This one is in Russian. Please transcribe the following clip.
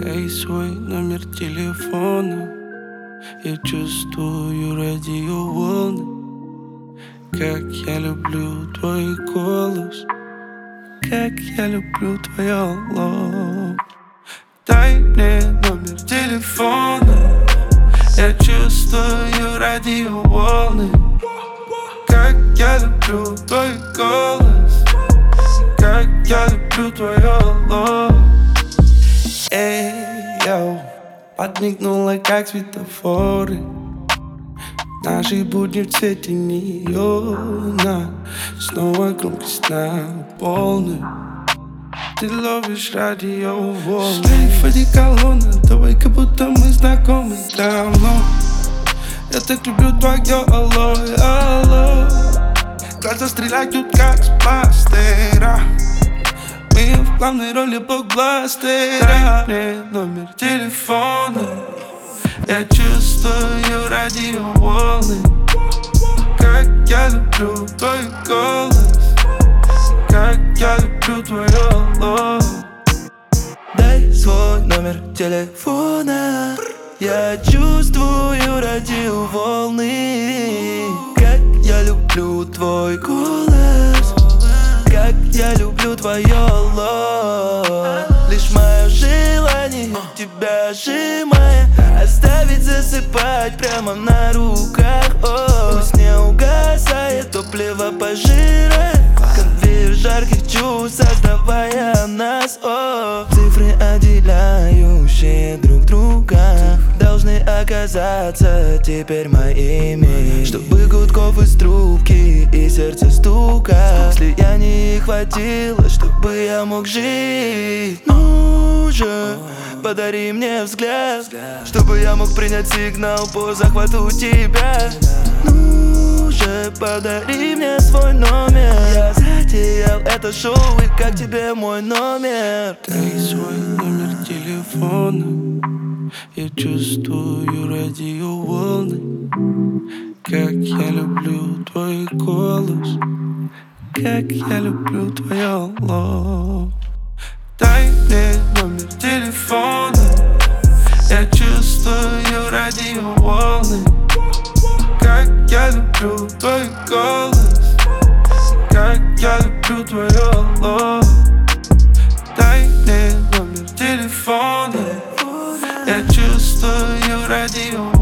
Дай свой номер телефона. Я чувствую радиоволны. Как я люблю твой голос, как я люблю твое лоб. Дай мне номер телефона. Я чувствую радиоволны. Как я люблю твой голос, как я люблю твое лоб. Эй, йоу, подмигнула, как светофоры. Наши будни в цвете неона. Снова громкость на полную. Ты ловишь радиоволны. Шлейф одеколона, давай, как будто мы знакомы давно. Я так люблю твое алло, алло. Глаза стреляют, как с бластера. Мы в главной роли блокбастера. Дай мне номер телефона. Я чувствую радиоволны. Как я люблю твой голос, как я люблю твое лоб. Дай свой номер телефона. Я чувствую радиоволны. Как я люблю твой голос, как я люблю твое лоб. Лишь мое желание тебя сжимая, оставить засыпать прямо на руках. Пусть не угасает топливо, пожирая конвейер жарких чувств, создавая нас. Цифры, отделяющие друг друга, должны оказаться теперь моими. Чтобы гудков из трубки и сердца стука слияний хватило, чтобы я мог жить. Ну же, подари мне взгляд, чтобы я мог принять сигнал по захвату тебя. Ну же, подари мне свой номер. Я затеял это шоу, и как тебе мой номер? Дай свой номер телефона. Я чувствую радиоволны. Как я люблю твой голос, как я люблю твое лоб. Дай мне номер телефона. Я чувствую радиоволны. Как я люблю твой голос, как я люблю твое лоб. Дай мне номер телефона. Я чувствую радиоволны.